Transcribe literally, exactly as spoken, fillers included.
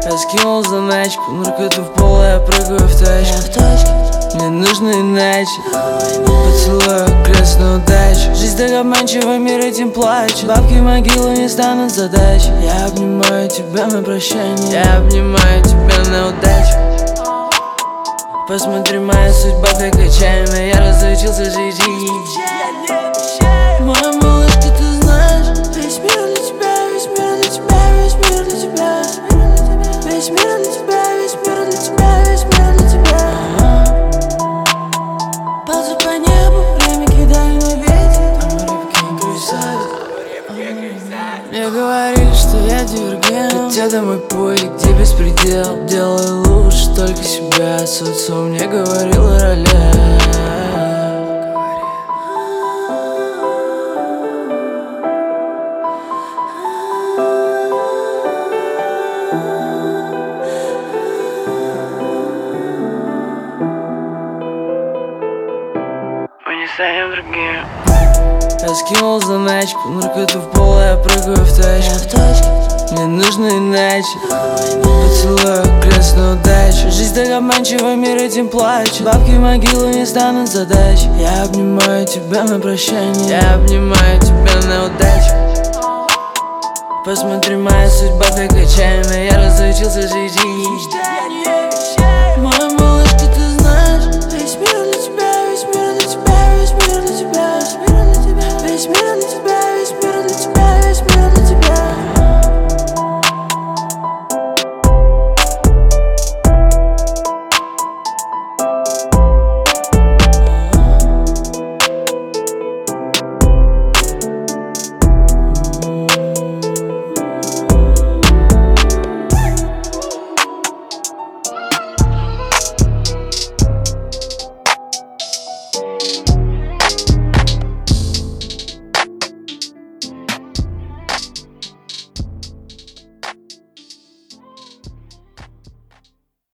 Я скинул заначку, наркоту в пол, я прыгаю в тачку. Мне нужно иначе. Поцелую крестную удачу. Жизнь так обманчива, мир этим плачет. Бабки в могилу не станут задачей. Я обнимаю тебя на прощание. Я обнимаю тебя на удачу. Посмотри, моя судьба так отчаянна. Я разучился жить. Моя малышка, ты знаешь, весь мир для тебя, весь мир для тебя, весь мир для тебя, весь мир для тебя, весь мир для тебя, весь мир для тебя. Ползу по небу, время кидаю на ветер. Мне говорили, что я дивергент, хотя это мой путь, где беспредел. Делаю лучше только себя, социум мне говорил о ролях. Мы не станем другими. Я скинул заначку, наркоту в пол, я прыгаю в тачку. Мне нужно иначе. Поцелую крестную удачу. Жизнь так обманчива, мир этим плачет. Бабки в могилу не станут задачей. Я обнимаю тебя на прощание. Я обнимаю тебя на удачу. Посмотри, моя судьба так отчаянна. Я разучился жить.